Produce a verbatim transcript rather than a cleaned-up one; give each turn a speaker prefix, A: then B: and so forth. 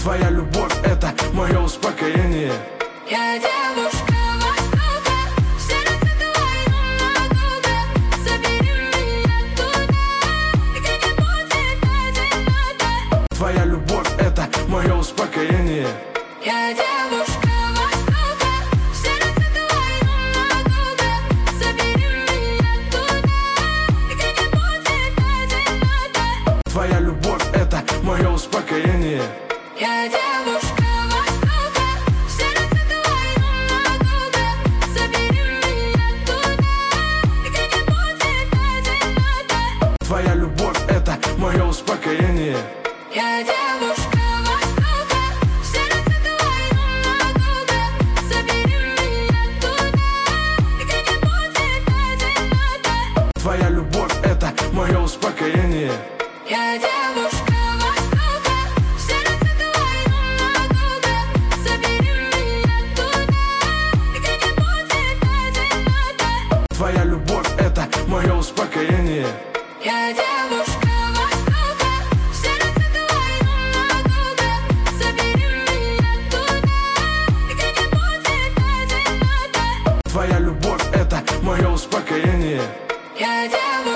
A: Твоя любовь — это мое успокоение.
B: Я девушка востока, в сердце твоем надолго. Забери меня туда, где не будет одиноко.
A: Твоя любовь — это мое успокоение.
B: Я девушка востока, в сердце твоем надолго. Забери меня туда, где не будет одиноко.
A: Твоя любовь — это мое успокоение.
B: Я девушка востока, в сердце твоем надолго. Забери меня туда, где не будет одиноко.
A: Твоя любовь — это мое успокоение.
B: Я девушка востока, в сердце твоем надолго. Забери меня туда, где не будет одиноко.
A: Твоя любовь — это мое успокоение.
B: Я девушка востока, в сердце твоем надолго. Забери меня туда, где не будет одиноко.
A: Твоя любовь — это мое успокоение.
B: Я девушка востока, в сердце твоем надолго. Забери меня туда, где не будет одиноко.
A: Твоя любовь — это мое успокоение.
B: Я девушка